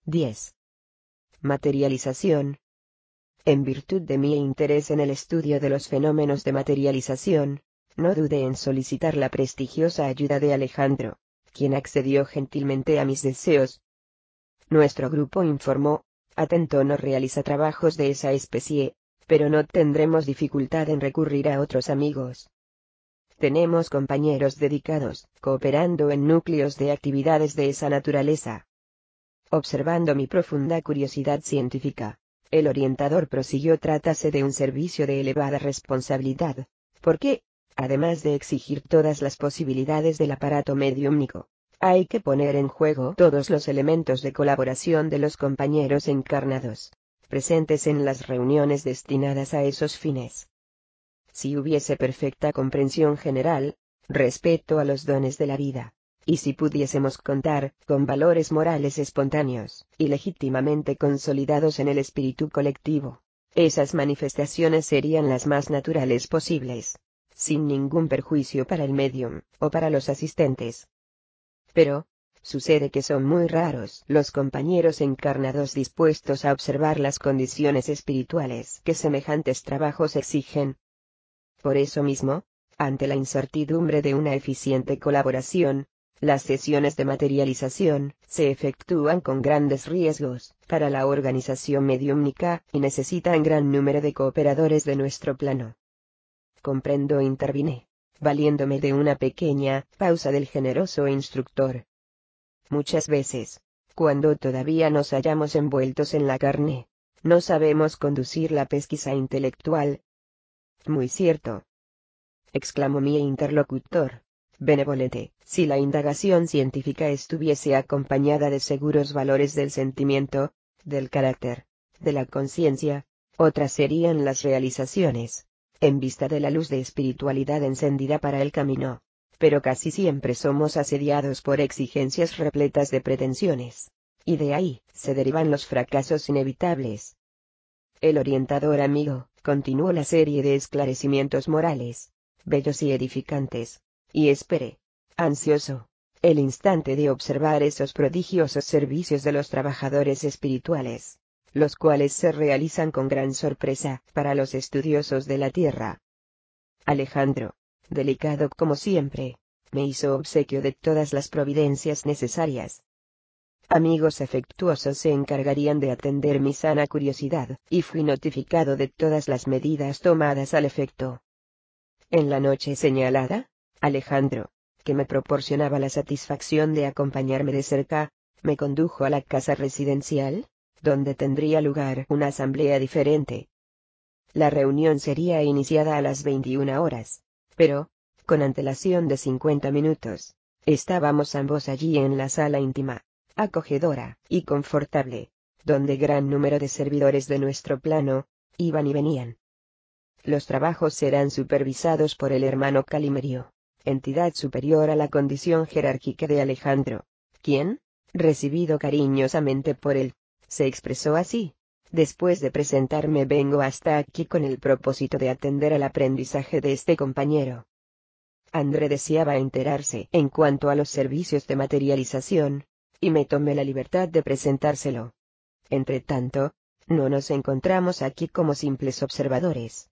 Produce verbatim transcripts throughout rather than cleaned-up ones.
diez. Materialización. En virtud de mi interés en el estudio de los fenómenos de materialización, no dudé en solicitar la prestigiosa ayuda de Alejandro, quien accedió gentilmente a mis deseos. Nuestro grupo informó: Atento no realiza trabajos de esa especie, pero no tendremos dificultad en recurrir a otros amigos. Tenemos compañeros dedicados, cooperando en núcleos de actividades de esa naturaleza. Observando mi profunda curiosidad científica, el orientador prosiguió: Trátase de un servicio de elevada responsabilidad, porque, además de exigir todas las posibilidades del aparato mediúmnico, hay que poner en juego todos los elementos de colaboración de los compañeros encarnados, presentes en las reuniones destinadas a esos fines. Si hubiese perfecta comprensión general, respeto a los dones de la vida, y si pudiésemos contar con valores morales espontáneos y legítimamente consolidados en el espíritu colectivo, esas manifestaciones serían las más naturales posibles, sin ningún perjuicio para el médium o para los asistentes. Pero, sucede que son muy raros los compañeros encarnados dispuestos a observar las condiciones espirituales que semejantes trabajos exigen. Por eso mismo, ante la incertidumbre de una eficiente colaboración, las sesiones de materialización se efectúan con grandes riesgos para la organización mediúmnica y necesitan gran número de cooperadores de nuestro plano. Comprendo, intervine, valiéndome de una pequeña pausa del generoso instructor. Muchas veces, cuando todavía nos hallamos envueltos en la carne, no sabemos conducir la pesquisa intelectual. Muy cierto, exclamó mi interlocutor benevolente. Si la indagación científica estuviese acompañada de seguros valores del sentimiento, del carácter, de la conciencia, otras serían las realizaciones, en vista de la luz de espiritualidad encendida para el camino. Pero casi siempre somos asediados por exigencias repletas de pretensiones, y de ahí se derivan los fracasos inevitables. El orientador amigo continuó la serie de esclarecimientos morales, bellos y edificantes, y esperé, ansioso, el instante de observar esos prodigiosos servicios de los trabajadores espirituales, los cuales se realizan con gran sorpresa para los estudiosos de la tierra. Alejandro, delicado como siempre, me hizo obsequio de todas las providencias necesarias. Amigos afectuosos se encargarían de atender mi sana curiosidad, y fui notificado de todas las medidas tomadas al efecto. En la noche señalada, Alejandro, que me proporcionaba la satisfacción de acompañarme de cerca, me condujo a la casa residencial, donde tendría lugar una asamblea diferente. La reunión sería iniciada a las veintiuna horas, pero, con antelación de cincuenta minutos, estábamos ambos allí en la sala íntima, acogedora y confortable, donde gran número de servidores de nuestro plano iban y venían. Los trabajos serán supervisados por el hermano Calimerio, entidad superior a la condición jerárquica de Alejandro, quien, recibido cariñosamente por él, se expresó así: después de presentarme vengo hasta aquí con el propósito de atender al aprendizaje de este compañero. André deseaba enterarse en cuanto a los servicios de materialización, y me tomé la libertad de presentárselo. Entretanto, no nos encontramos aquí como simples observadores.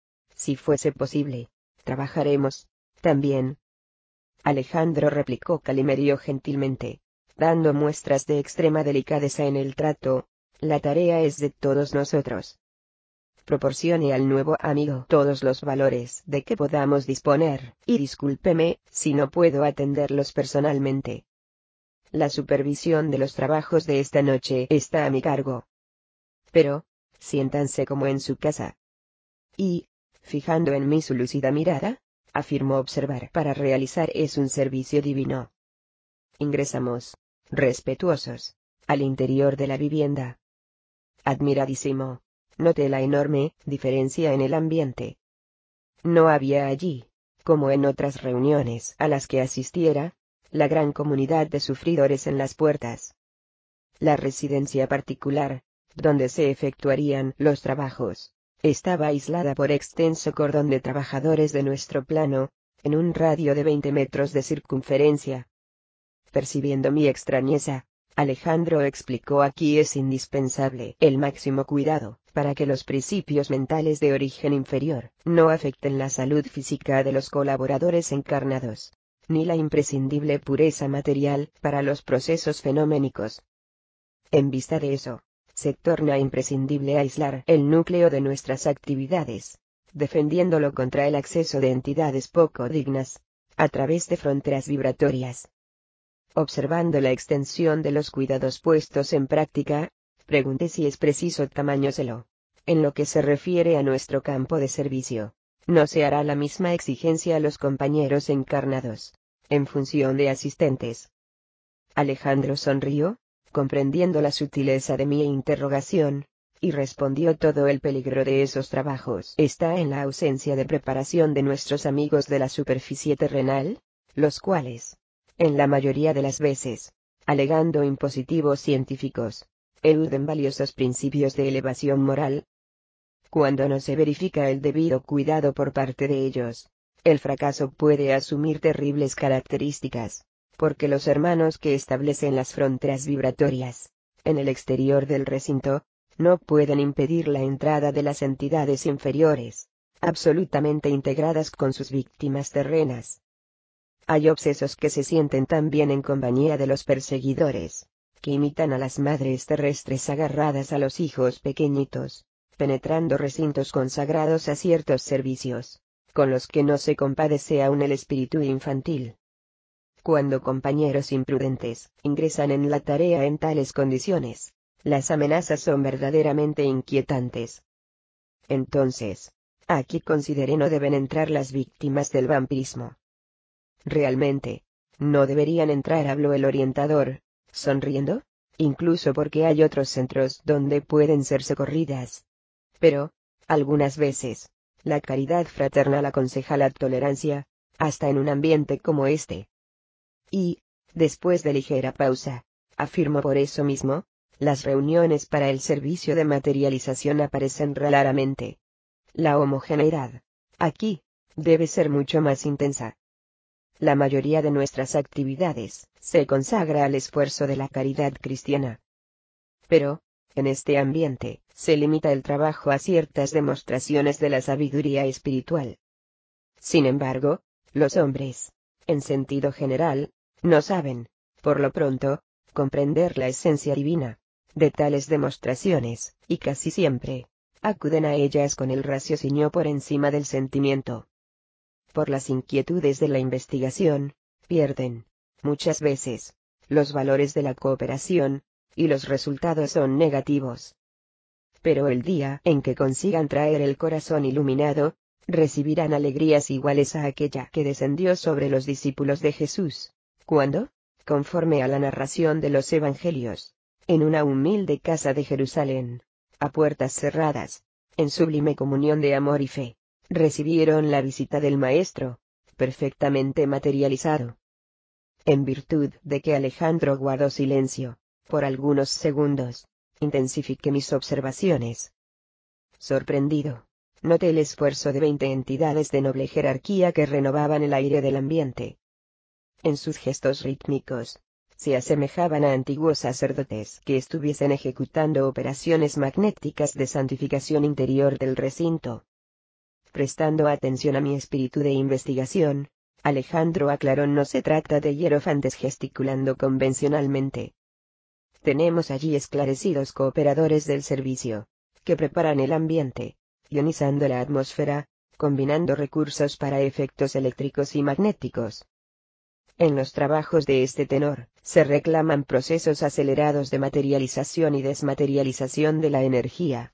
Si fuese posible, trabajaremos, también. Alejandro, replicó Calimerio gentilmente, dando muestras de extrema delicadeza en el trato, la tarea es de todos nosotros. Proporcione al nuevo amigo todos los valores de que podamos disponer, y discúlpeme si no puedo atenderlos personalmente. La supervisión de los trabajos de esta noche está a mi cargo. Pero, siéntanse como en su casa. Y, fijando en mí su lúcida mirada, afirmó observar: para realizar es un servicio divino. Ingresamos, respetuosos, al interior de la vivienda. Admiradísimo, noté la enorme diferencia en el ambiente. No había allí, como en otras reuniones a las que asistiera, la gran comunidad de sufridores en las puertas. La residencia particular, donde se efectuarían los trabajos, estaba aislada por extenso cordón de trabajadores de nuestro plano, en un radio de veinte metros de circunferencia. Percibiendo mi extrañeza, Alejandro explicó: aquí es indispensable el máximo cuidado, para que los principios mentales de origen inferior no afecten la salud física de los colaboradores encarnados, ni la imprescindible pureza material para los procesos fenoménicos. En vista de eso, se torna imprescindible aislar el núcleo de nuestras actividades, defendiéndolo contra el acceso de entidades poco dignas, a través de fronteras vibratorias. Observando la extensión de los cuidados puestos en práctica, pregunté si es preciso tamaño-celo. En lo que se refiere a nuestro campo de servicio, no se hará la misma exigencia a los compañeros encarnados, en función de asistentes. Alejandro sonrió, comprendiendo la sutileza de mi interrogación, y respondió: todo el peligro de esos trabajos está en la ausencia de preparación de nuestros amigos de la superficie terrenal, los cuales, en la mayoría de las veces, alegando impositivos científicos, eluden valiosos principios de elevación moral. Cuando no se verifica el debido cuidado por parte de ellos, el fracaso puede asumir terribles características, porque los hermanos que establecen las fronteras vibratorias, en el exterior del recinto, no pueden impedir la entrada de las entidades inferiores, absolutamente integradas con sus víctimas terrenas. Hay obsesos que se sienten también en compañía de los perseguidores, que imitan a las madres terrestres agarradas a los hijos pequeñitos, penetrando recintos consagrados a ciertos servicios, con los que no se compadece aún el espíritu infantil. Cuando compañeros imprudentes ingresan en la tarea en tales condiciones, las amenazas son verdaderamente inquietantes. Entonces, aquí consideré no deben entrar las víctimas del vampirismo. Realmente, no deberían entrar, habló el orientador, sonriendo, incluso porque hay otros centros donde pueden ser socorridas. Pero, algunas veces, la caridad fraternal aconseja la tolerancia, hasta en un ambiente como este. Y, después de ligera pausa, afirmó: por eso mismo, las reuniones para el servicio de materialización aparecen raramente. La homogeneidad, aquí, debe ser mucho más intensa. La mayoría de nuestras actividades se consagra al esfuerzo de la caridad cristiana. Pero, en este ambiente, se limita el trabajo a ciertas demostraciones de la sabiduría espiritual. Sin embargo, los hombres, en sentido general, no saben, por lo pronto, comprender la esencia divina de tales demostraciones, y casi siempre, acuden a ellas con el raciocinio por encima del sentimiento. Por las inquietudes de la investigación, pierden, muchas veces, los valores de la cooperación, y los resultados son negativos. Pero el día en que consigan traer el corazón iluminado, recibirán alegrías iguales a aquella que descendió sobre los discípulos de Jesús, cuando, conforme a la narración de los Evangelios, en una humilde casa de Jerusalén, a puertas cerradas, en sublime comunión de amor y fe, recibieron la visita del Maestro, perfectamente materializado. En virtud de que Alejandro guardó silencio, por algunos segundos, intensifiqué mis observaciones. Sorprendido, noté el esfuerzo de veinte entidades de noble jerarquía que renovaban el aire del ambiente. En sus gestos rítmicos, se asemejaban a antiguos sacerdotes que estuviesen ejecutando operaciones magnéticas de santificación interior del recinto. Prestando atención a mi espíritu de investigación, Alejandro aclaró: no se trata de hierofantes gesticulando convencionalmente. Tenemos allí esclarecidos cooperadores del servicio, que preparan el ambiente, ionizando la atmósfera, combinando recursos para efectos eléctricos y magnéticos. En los trabajos de este tenor, se reclaman procesos acelerados de materialización y desmaterialización de la energía.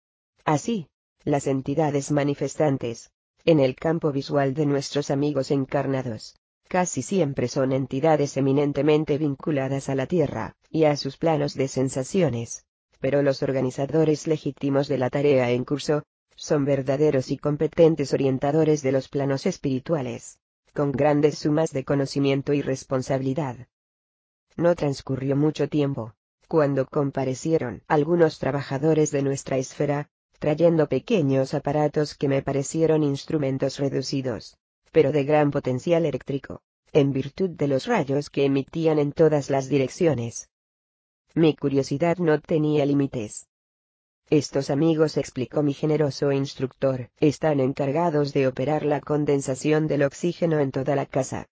Así, las entidades manifestantes, en el campo visual de nuestros amigos encarnados, casi siempre son entidades eminentemente vinculadas a la Tierra, y a sus planos de sensaciones, pero los organizadores legítimos de la tarea en curso, son verdaderos y competentes orientadores de los planos espirituales, con grandes sumas de conocimiento y responsabilidad. No transcurrió mucho tiempo, cuando comparecieron algunos trabajadores de nuestra esfera, trayendo pequeños aparatos que me parecieron instrumentos reducidos, pero de gran potencial eléctrico, en virtud de los rayos que emitían en todas las direcciones. Mi curiosidad no tenía límites. Estos amigos, explicó mi generoso instructor, están encargados de operar la condensación del oxígeno en toda la casa.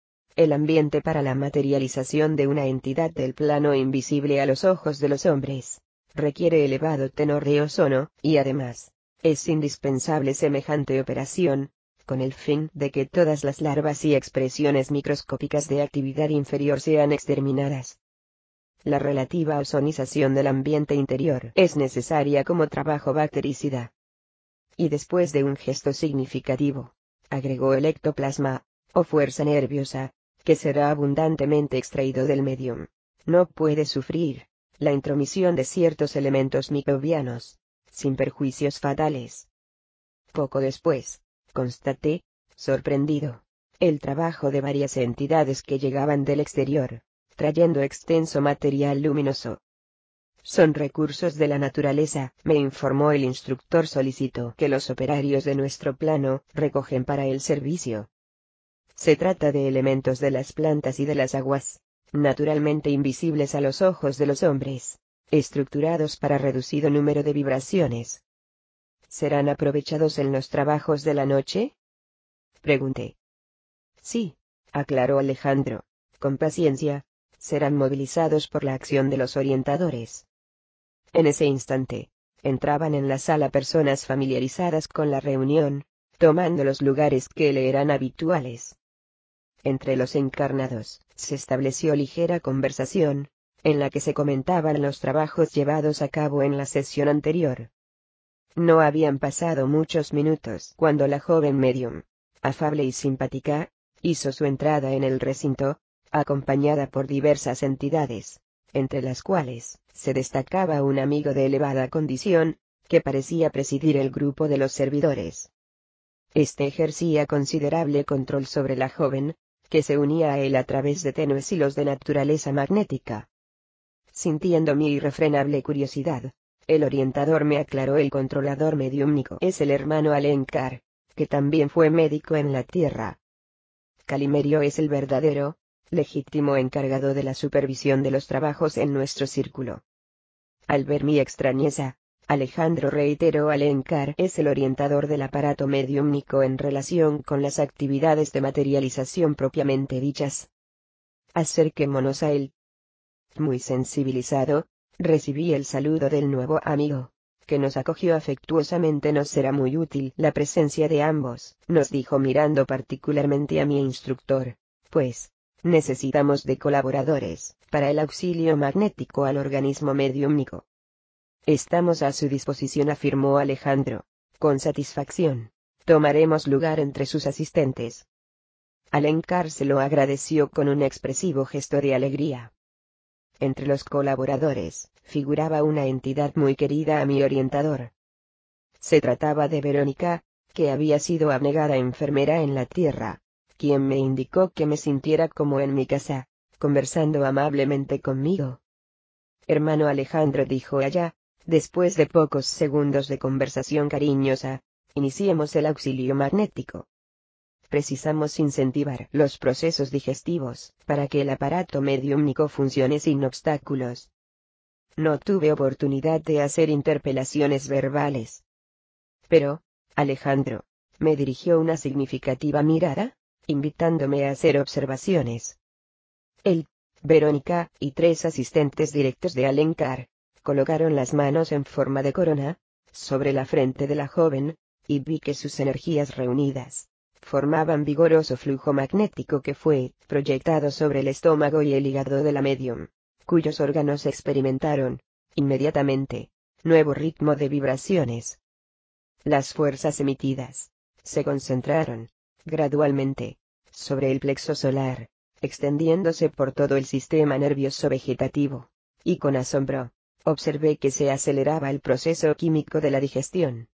El ambiente para la materialización de una entidad del plano invisible a los ojos de los hombres requiere elevado tenor de ozono, y además, es indispensable semejante operación, con el fin de que todas las larvas y expresiones microscópicas de actividad inferior sean exterminadas. La relativa ozonización del ambiente interior es necesaria como trabajo bactericida. Y después de un gesto significativo, agregó el ectoplasma, o fuerza nerviosa, que será abundantemente extraído del medium, no puede sufrir la intromisión de ciertos elementos microbianos, sin perjuicios fatales. Poco después, constaté, sorprendido, el trabajo de varias entidades que llegaban del exterior, trayendo extenso material luminoso. Son recursos de la naturaleza, me informó el instructor solícito, que los operarios de nuestro plano recogen para el servicio. Se trata de elementos de las plantas y de las aguas, naturalmente invisibles a los ojos de los hombres, estructurados para reducido número de vibraciones. ¿Serán aprovechados en los trabajos de la noche?, pregunté. Sí, aclaró Alejandro, con paciencia, serán movilizados por la acción de los orientadores. En ese instante, entraban en la sala personas familiarizadas con la reunión, tomando los lugares que le eran habituales. Entre los encarnados, se estableció ligera conversación, en la que se comentaban los trabajos llevados a cabo en la sesión anterior. No habían pasado muchos minutos cuando la joven medium, afable y simpática, hizo su entrada en el recinto, acompañada por diversas entidades, entre las cuales se destacaba un amigo de elevada condición, que parecía presidir el grupo de los servidores. Este ejercía considerable control sobre la joven, que se unía a él a través de tenues hilos de naturaleza magnética. Sintiendo mi irrefrenable curiosidad, el orientador me aclaró: el controlador mediúmnico es el hermano Alencar, que también fue médico en la Tierra. Calimerio es el verdadero, legítimo encargado de la supervisión de los trabajos en nuestro círculo. Al ver mi extrañeza, Alejandro reiteró: Alencar es el orientador del aparato mediúmnico en relación con las actividades de materialización propiamente dichas. Acerquémonos a él. Muy sensibilizado, recibí el saludo del nuevo amigo, que nos acogió afectuosamente. Nos será muy útil la presencia de ambos, nos dijo mirando particularmente a mi instructor, pues necesitamos de colaboradores para el auxilio magnético al organismo mediúmnico. Estamos a su disposición, afirmó Alejandro, con satisfacción. Tomaremos lugar entre sus asistentes. Alencar se lo agradeció con un expresivo gesto de alegría. Entre los colaboradores, figuraba una entidad muy querida a mi orientador. Se trataba de Verónica, que había sido abnegada enfermera en la Tierra, quien me indicó que me sintiera como en mi casa, conversando amablemente conmigo. Hermano Alejandro, dijo ella, después de pocos segundos de conversación cariñosa, iniciemos el auxilio magnético. Precisamos incentivar los procesos digestivos, para que el aparato mediúmnico funcione sin obstáculos. No tuve oportunidad de hacer interpelaciones verbales. Pero, Alejandro, me dirigió una significativa mirada, invitándome a hacer observaciones. Él, Verónica, y tres asistentes directos de Alencar, colocaron las manos en forma de corona, sobre la frente de la joven, y vi que sus energías reunidas formaban vigoroso flujo magnético que fue proyectado sobre el estómago y el hígado de la medium, cuyos órganos experimentaron, inmediatamente, nuevo ritmo de vibraciones. Las fuerzas emitidas se concentraron, gradualmente, sobre el plexo solar, extendiéndose por todo el sistema nervioso vegetativo, y con asombro, observé que se aceleraba el proceso químico de la digestión.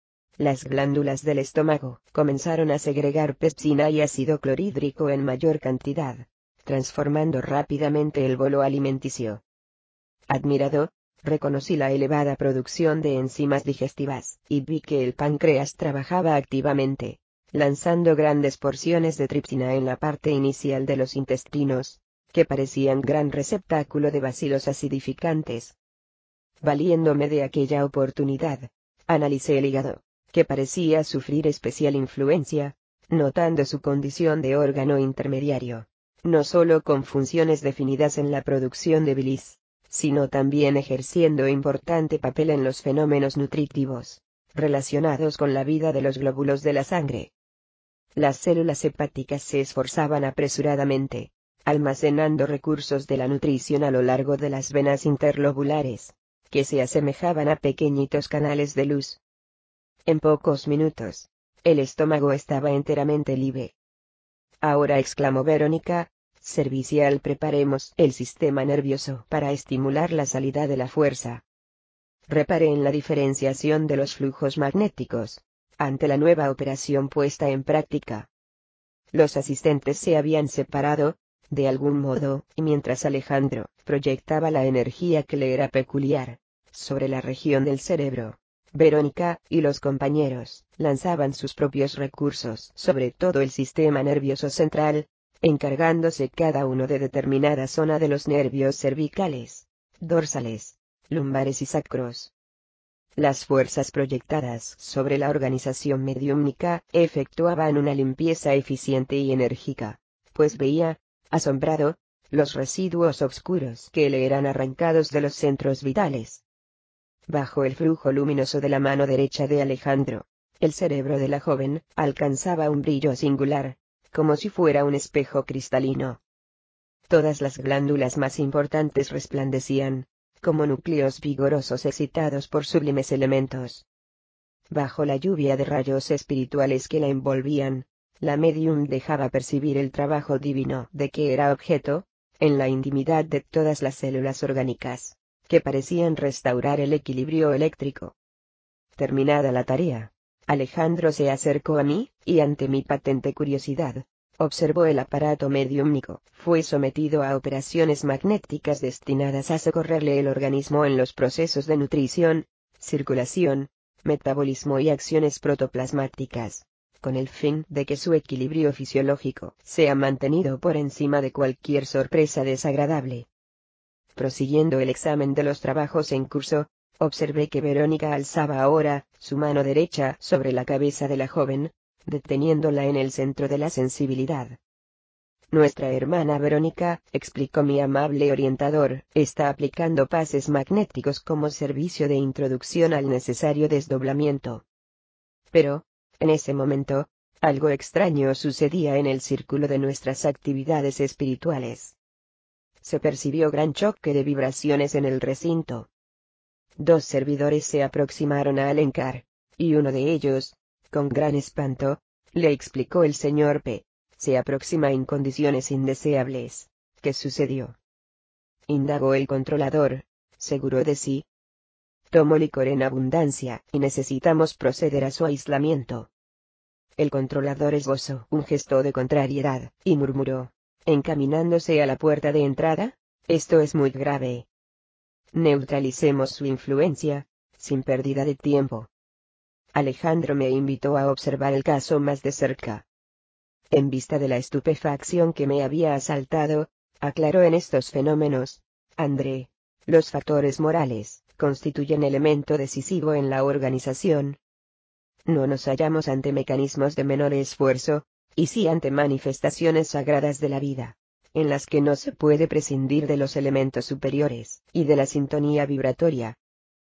Las glándulas del estómago comenzaron a segregar pepsina y ácido clorhídrico en mayor cantidad, transformando rápidamente el bolo alimenticio. Admirado, reconocí la elevada producción de enzimas digestivas, y vi que el páncreas trabajaba activamente, lanzando grandes porciones de tripsina en la parte inicial de los intestinos, que parecían gran receptáculo de bacilos acidificantes. Valiéndome de aquella oportunidad, analicé el hígado, que parecía sufrir especial influencia, notando su condición de órgano intermediario, no solo con funciones definidas en la producción de bilis, sino también ejerciendo importante papel en los fenómenos nutritivos, relacionados con la vida de los glóbulos de la sangre. Las células hepáticas se esforzaban apresuradamente, almacenando recursos de la nutrición a lo largo de las venas interlobulares, que se asemejaban a pequeñitos canales de luz. En pocos minutos, el estómago estaba enteramente libre. Ahora, exclamó Verónica, servicial, preparemos el sistema nervioso para estimular la salida de la fuerza. Reparé en la diferenciación de los flujos magnéticos, ante la nueva operación puesta en práctica. Los asistentes se habían separado, de algún modo, y mientras Alejandro proyectaba la energía que le era peculiar, sobre la región del cerebro, Verónica y los compañeros lanzaban sus propios recursos sobre todo el sistema nervioso central, encargándose cada uno de determinada zona de los nervios cervicales, dorsales, lumbares y sacros. Las fuerzas proyectadas sobre la organización mediúmnica efectuaban una limpieza eficiente y enérgica, pues veía, asombrado, los residuos oscuros que le eran arrancados de los centros vitales. Bajo el flujo luminoso de la mano derecha de Alejandro, el cerebro de la joven alcanzaba un brillo singular, como si fuera un espejo cristalino. Todas las glándulas más importantes resplandecían, como núcleos vigorosos excitados por sublimes elementos. Bajo la lluvia de rayos espirituales que la envolvían, la médium dejaba percibir el trabajo divino de que era objeto, en la intimidad de todas las células orgánicas, que parecían restaurar el equilibrio eléctrico. Terminada la tarea, Alejandro se acercó a mí, y ante mi patente curiosidad, observó el aparato mediúmnico. Fue sometido a operaciones magnéticas destinadas a socorrerle el organismo en los procesos de nutrición, circulación, metabolismo y acciones protoplasmáticas, con el fin de que su equilibrio fisiológico sea mantenido por encima de cualquier sorpresa desagradable. Prosiguiendo el examen de los trabajos en curso, observé que Verónica alzaba ahora su mano derecha sobre la cabeza de la joven, deteniéndola en el centro de la sensibilidad. Nuestra hermana Verónica, explicó mi amable orientador, está aplicando pases magnéticos como servicio de introducción al necesario desdoblamiento. Pero, en ese momento, algo extraño sucedía en el círculo de nuestras actividades espirituales. Se percibió gran choque de vibraciones en el recinto. Dos servidores se aproximaron a Alencar, y uno de ellos, con gran espanto, le explicó el señor P. Se aproxima en condiciones indeseables. ¿Qué sucedió?, indagó el controlador, seguro de sí. Tomó licor en abundancia, y necesitamos proceder a su aislamiento. El controlador esbozó un gesto de contrariedad, y murmuró, encaminándose a la puerta de entrada, esto es muy grave. Neutralicemos su influencia, sin pérdida de tiempo. Alejandro me invitó a observar el caso más de cerca. En vista de la estupefacción que me había asaltado, aclaró, en estos fenómenos, André, los factores morales constituyen elemento decisivo en la organización. No nos hallamos ante mecanismos de menor esfuerzo, y sí ante manifestaciones sagradas de la vida, en las que no se puede prescindir de los elementos superiores y de la sintonía vibratoria.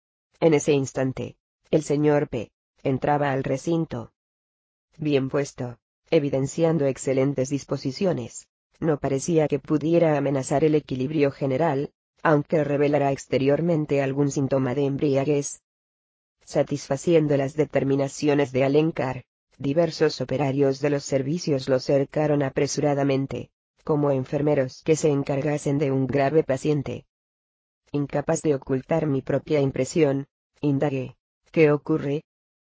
En ese instante, el señor P. entraba al recinto. Bien puesto, evidenciando excelentes disposiciones, no parecía que pudiera amenazar el equilibrio general, aunque revelara exteriormente algún síntoma de embriaguez. Satisfaciendo las determinaciones de Alencar, diversos operarios de los servicios lo cercaron apresuradamente, como enfermeros que se encargasen de un grave paciente. Incapaz de ocultar mi propia impresión, indagué, ¿qué ocurre?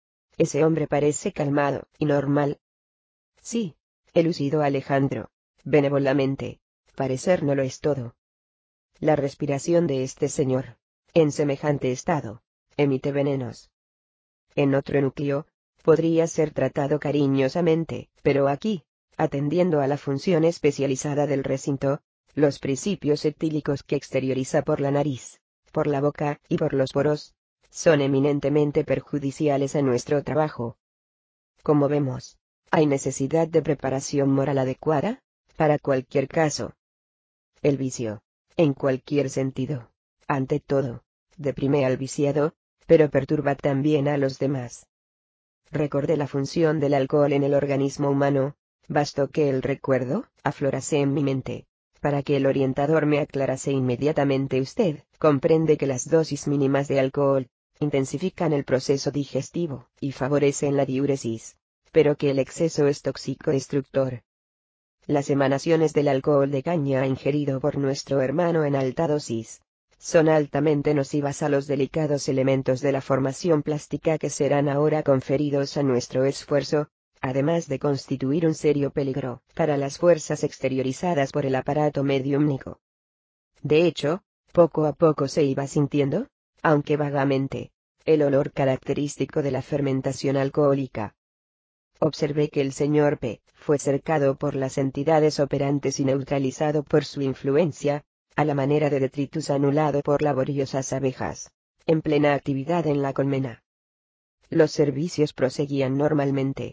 Ese hombre parece calmado y normal. Sí, elucidó Alejandro, benévolamente, parecer no lo es todo. La respiración de este señor, en semejante estado, emite venenos. En otro núcleo, podría ser tratado cariñosamente, pero aquí, atendiendo a la función especializada del recinto, Los principios etílicos que exterioriza por la nariz, por la boca y por los poros, son eminentemente perjudiciales a nuestro trabajo. Como vemos, hay necesidad de preparación moral adecuada, para cualquier caso. El vicio, en cualquier sentido, ante todo, deprime al viciado, pero perturba también a los demás. Recordé la función del alcohol en el organismo humano, bastó que el recuerdo aflorase en mi mente, para que el orientador me aclarase inmediatamente. Usted comprende que las dosis mínimas de alcohol intensifican el proceso digestivo y favorecen la diuresis, pero que el exceso es tóxico destructor. Las emanaciones del alcohol de caña ingerido por nuestro hermano en alta dosis son altamente nocivas a los delicados elementos de la formación plástica que serán ahora conferidos a nuestro esfuerzo, además de constituir un serio peligro para las fuerzas exteriorizadas por el aparato mediúmnico. De hecho, poco a poco se iba sintiendo, aunque vagamente, el olor característico de la fermentación alcohólica. Observé que el señor P. fue cercado por las entidades operantes y neutralizado por su influencia, a la manera de detritus anulado por laboriosas abejas, en plena actividad en la colmena. Los servicios proseguían normalmente.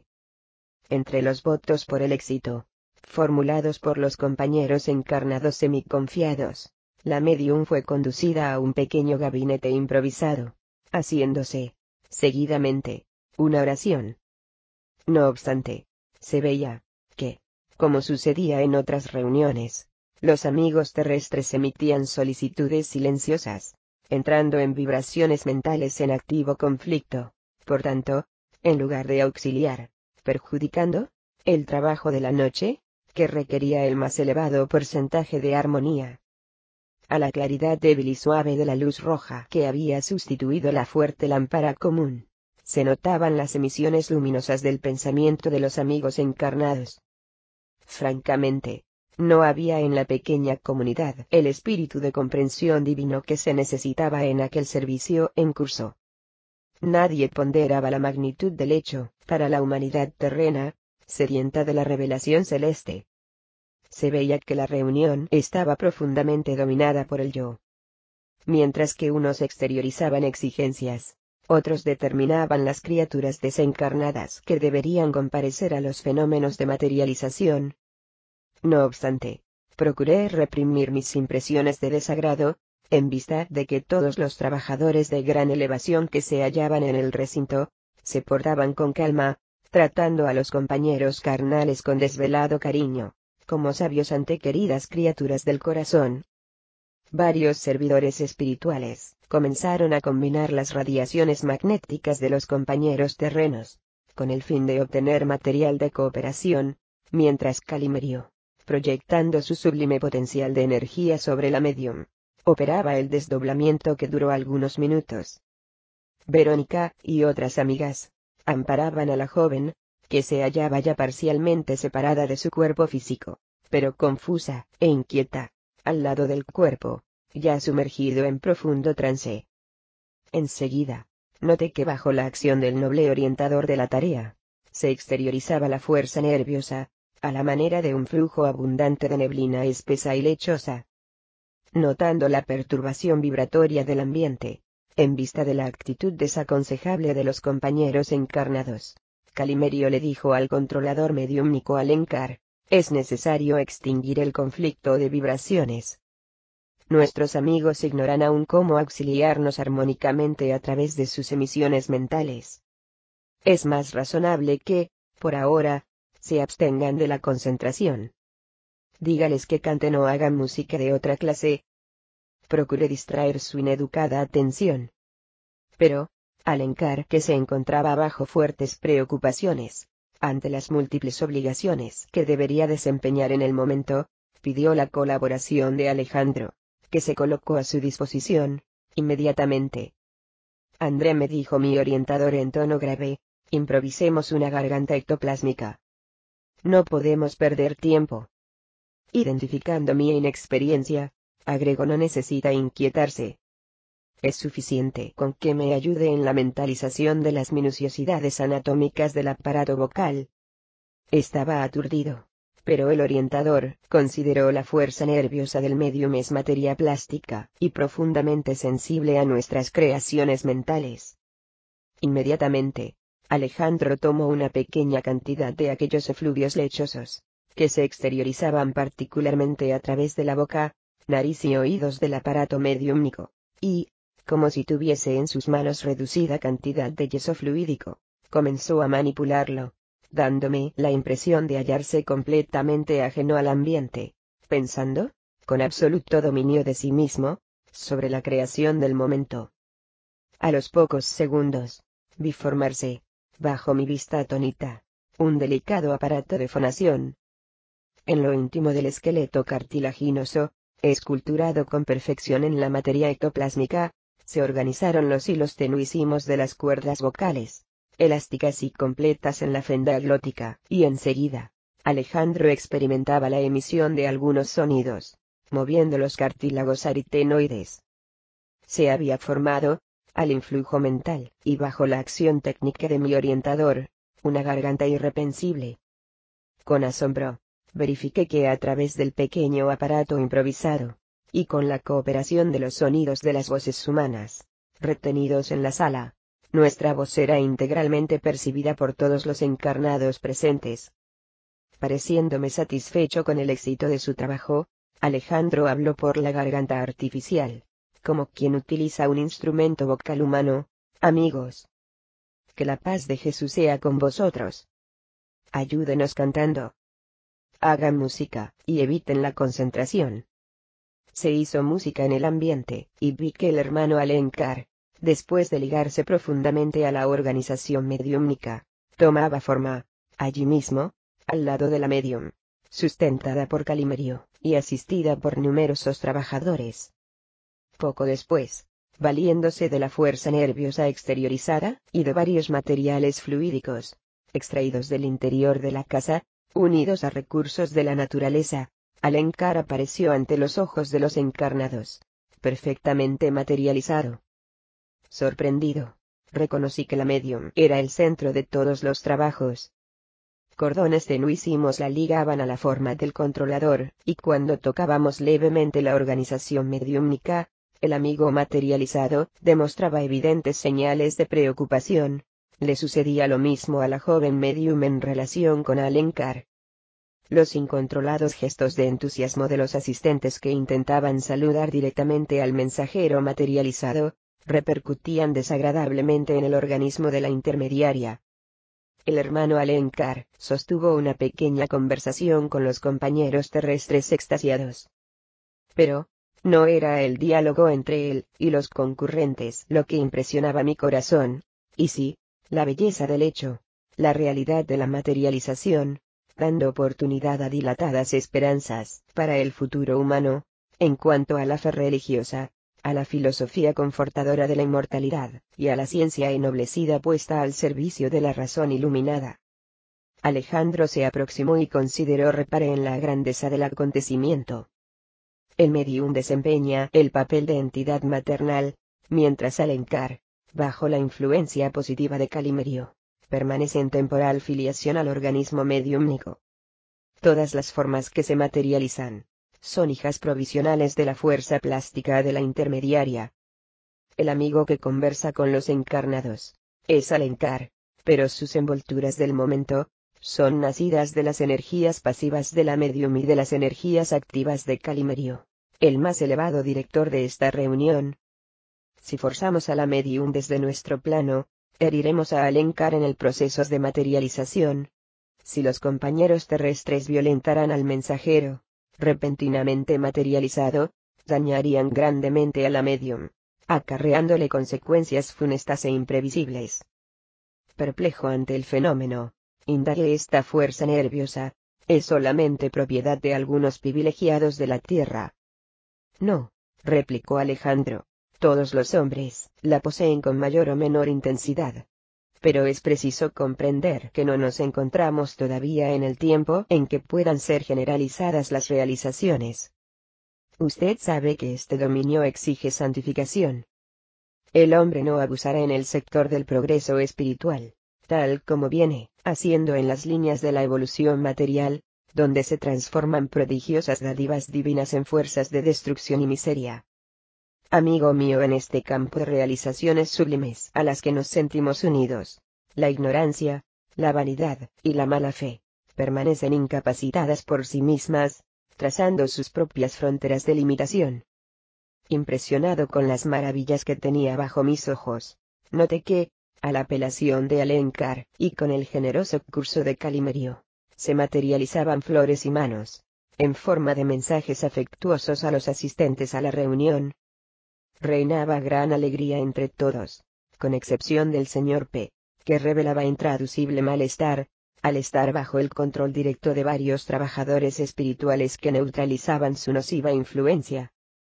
Entre los votos por el éxito, formulados por los compañeros encarnados semiconfiados, la medium fue conducida a un pequeño gabinete improvisado, haciéndose, seguidamente, una oración. No obstante, se veía, que, como sucedía en otras reuniones, los amigos terrestres emitían solicitudes silenciosas, entrando en vibraciones mentales en activo conflicto, por tanto, en lugar de auxiliar, perjudicando, el trabajo de la noche, que requería el más elevado porcentaje de armonía. A la claridad débil y suave de la luz roja que había sustituido la fuerte lámpara común, se notaban las emisiones luminosas del pensamiento de los amigos encarnados. Francamente, no había en la pequeña comunidad el espíritu de comprensión divino que se necesitaba en aquel servicio en curso. Nadie ponderaba la magnitud del hecho, para la humanidad terrena, sedienta de la revelación celeste. Se veía que la reunión estaba profundamente dominada por el yo. Mientras que unos exteriorizaban exigencias, otros determinaban las criaturas desencarnadas que deberían comparecer a los fenómenos de materialización. No obstante, procuré reprimir mis impresiones de desagrado, en vista de que todos los trabajadores de gran elevación que se hallaban en el recinto, se portaban con calma, tratando a los compañeros carnales con desvelado cariño, como sabios ante queridas criaturas del corazón. Varios servidores espirituales comenzaron a combinar las radiaciones magnéticas de los compañeros terrenos, con el fin de obtener material de cooperación, mientras Calimerio, proyectando su sublime potencial de energía sobre la medium, operaba el desdoblamiento que duró algunos minutos. Verónica y otras amigas amparaban a la joven, que se hallaba ya parcialmente separada de su cuerpo físico, pero confusa e inquieta, al lado del cuerpo, ya sumergido en profundo trance. Enseguida, noté que bajo la acción del noble orientador de la tarea, se exteriorizaba la fuerza nerviosa, a la manera de un flujo abundante de neblina espesa y lechosa. Notando la perturbación vibratoria del ambiente, en vista de la actitud desaconsejable de los compañeros encarnados, Calimerio le dijo al controlador mediúmnico Alencar: es necesario extinguir el conflicto de vibraciones. Nuestros amigos ignoran aún cómo auxiliarnos armónicamente a través de sus emisiones mentales. Es más razonable que, por ahora, se abstengan de la concentración. Dígales que canten o hagan música de otra clase. Procuré distraer su ineducada atención. Pero, Alencar, que se encontraba bajo fuertes preocupaciones, ante las múltiples obligaciones que debería desempeñar en el momento, pidió la colaboración de Alejandro, que se colocó a su disposición, inmediatamente. André, me dijo mi orientador en tono grave, improvisemos una garganta ectoplásmica. No podemos perder tiempo. Identificando mi inexperiencia, agregó: no necesita inquietarse. Es suficiente con que me ayude en la mentalización de las minuciosidades anatómicas del aparato vocal. Estaba aturdido, Pero el orientador consideró la fuerza nerviosa del medium es materia plástica y profundamente sensible a nuestras creaciones mentales. Inmediatamente, Alejandro tomó una pequeña cantidad de aquellos efluvios lechosos, que se exteriorizaban particularmente a través de la boca, nariz y oídos del aparato mediúmnico, y, como si tuviese en sus manos reducida cantidad de yeso fluídico, comenzó a manipularlo, dándome la impresión de hallarse completamente ajeno al ambiente, pensando, con absoluto dominio de sí mismo, sobre la creación del momento. A los pocos segundos, vi formarse, bajo mi vista atónita, un delicado aparato de fonación. En lo íntimo del esqueleto cartilaginoso, esculturado con perfección en la materia ectoplásmica, se organizaron los hilos tenuísimos de las cuerdas vocales, elásticas y completas en la fenda glótica, y enseguida, Alejandro experimentaba la emisión de algunos sonidos, moviendo los cartílagos aritenoides. Se había formado, al influjo mental, y bajo la acción técnica de mi orientador, una garganta irreprensible. Con asombro, verifiqué que a través del pequeño aparato improvisado, y con la cooperación de los sonidos de las voces humanas, retenidos en la sala, nuestra voz era integralmente percibida por todos los encarnados presentes. Pareciéndome satisfecho con el éxito de su trabajo, Alejandro habló por la garganta artificial, como quien utiliza un instrumento vocal humano: amigos, que la paz de Jesús sea con vosotros. Ayúdenos cantando. Hagan música, y eviten la concentración. Se hizo música en el ambiente, y vi que el hermano Alencar, después de ligarse profundamente a la organización mediúmnica, tomaba forma, allí mismo, al lado de la medium, sustentada por Calimerio, y asistida por numerosos trabajadores. Poco después, valiéndose de la fuerza nerviosa exteriorizada, y de varios materiales fluídicos, extraídos del interior de la casa, unidos a recursos de la naturaleza, Alencar apareció ante los ojos de los encarnados, perfectamente materializado. Sorprendido, reconocí que la medium era el centro de todos los trabajos. Cordones tenuísimos la ligaban a la forma del controlador, y cuando tocábamos levemente la organización mediúmnica, el amigo materializado demostraba evidentes señales de preocupación. Le sucedía lo mismo a la joven medium en relación con Alencar. Los incontrolados gestos de entusiasmo de los asistentes que intentaban saludar directamente al mensajero materializado, repercutían desagradablemente en el organismo de la intermediaria. El hermano Alencar sostuvo una pequeña conversación con los compañeros terrestres extasiados. Pero, no era el diálogo entre él y los concurrentes lo que impresionaba mi corazón, y sí, la belleza del hecho, la realidad de la materialización, dando oportunidad a dilatadas esperanzas para el futuro humano, en cuanto a la fe religiosa, a la filosofía confortadora de la inmortalidad, y a la ciencia ennoblecida puesta al servicio de la razón iluminada. Alejandro se aproximó y consideró reparé en la grandeza del acontecimiento. El medium desempeña el papel de entidad maternal, mientras Alencar, bajo la influencia positiva de Calimerio, permanece en temporal filiación al organismo mediúmnico. Todas las formas que se materializan, son hijas provisionales de la fuerza plástica de la intermediaria. El amigo que conversa con los encarnados, es Alencar, pero sus envolturas del momento, son nacidas de las energías pasivas de la medium y de las energías activas de Calimerio, el más elevado director de esta reunión. Si forzamos a la medium desde nuestro plano, heriremos a Alencar en el proceso de materialización. Si los compañeros terrestres violentaran al mensajero, repentinamente materializado, dañarían grandemente a la medium, acarreándole consecuencias funestas e imprevisibles. Perplejo ante el fenómeno, indagué: esta fuerza nerviosa, ¿es solamente propiedad de algunos privilegiados de la tierra? No, replicó Alejandro, todos los hombres la poseen con mayor o menor intensidad. Pero es preciso comprender que no nos encontramos todavía en el tiempo en que puedan ser generalizadas las realizaciones. Usted sabe que este dominio exige santificación. El hombre no abusará en el sector del progreso espiritual, tal como viene haciendo en las líneas de la evolución material, donde se transforman prodigiosas dádivas divinas en fuerzas de destrucción y miseria. Amigo mío, en este campo de realizaciones sublimes a las que nos sentimos unidos, la ignorancia, la vanidad y la mala fe permanecen incapacitadas por sí mismas, trazando sus propias fronteras de limitación. Impresionado con las maravillas que tenía bajo mis ojos, noté que, a la apelación de Alencar y con el generoso curso de Calimerio, se materializaban flores y manos, en forma de mensajes afectuosos a los asistentes a la reunión. Reinaba gran alegría entre todos, con excepción del señor P, que revelaba intraducible malestar, al estar bajo el control directo de varios trabajadores espirituales que neutralizaban su nociva influencia.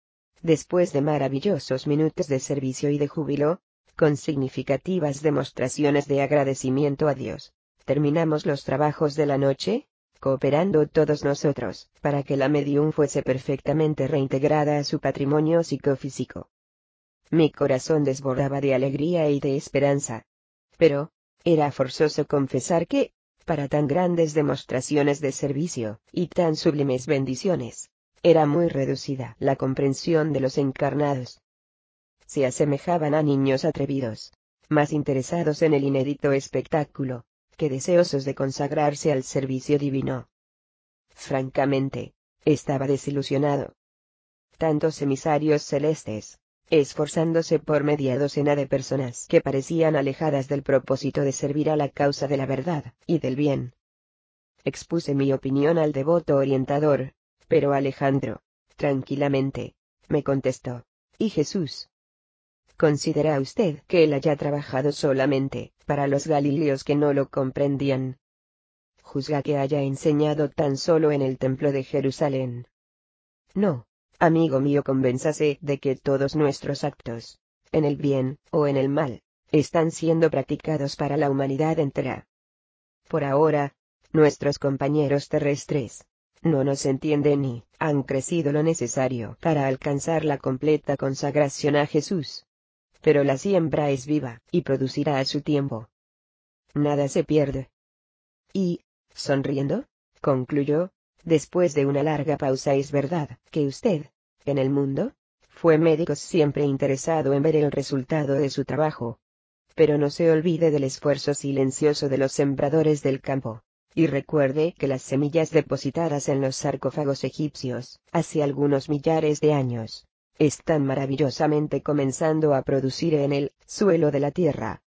Después de maravillosos minutos de servicio y de júbilo, con significativas demostraciones de agradecimiento a Dios, terminamos los trabajos de la noche, cooperando todos nosotros, para que la medium fuese perfectamente reintegrada a su patrimonio psicofísico. Mi corazón desbordaba de alegría y de esperanza. Pero, era forzoso confesar que, para tan grandes demostraciones de servicio, y tan sublimes bendiciones, era muy reducida la comprensión de los encarnados. Se asemejaban a niños atrevidos, más interesados en el inédito espectáculo, que deseosos de consagrarse al servicio divino. Francamente, estaba desilusionado. Tantos emisarios celestes, esforzándose por media docena de personas que parecían alejadas del propósito de servir a la causa de la verdad y del bien. Expuse mi opinión al devoto orientador, pero Alejandro, tranquilamente, me contestó: ¿y Jesús? ¿Considera usted que él haya trabajado solamente para los galileos que no lo comprendían? ¿Juzga que haya enseñado tan solo en el templo de Jerusalén? No, amigo mío, convénzase de que todos nuestros actos, en el bien o en el mal, están siendo practicados para la humanidad entera. Por ahora, nuestros compañeros terrestres no nos entienden ni han crecido lo necesario para alcanzar la completa consagración a Jesús. Pero la siembra es viva y producirá a su tiempo. Nada se pierde. Y, sonriendo, concluyó, después de una larga pausa: es verdad que usted, en el mundo, fue médico siempre interesado en ver el resultado de su trabajo. Pero no se olvide del esfuerzo silencioso de los sembradores del campo, y recuerde que las semillas depositadas en los sarcófagos egipcios, hace algunos millares de años, están maravillosamente comenzando a producir en el suelo de la tierra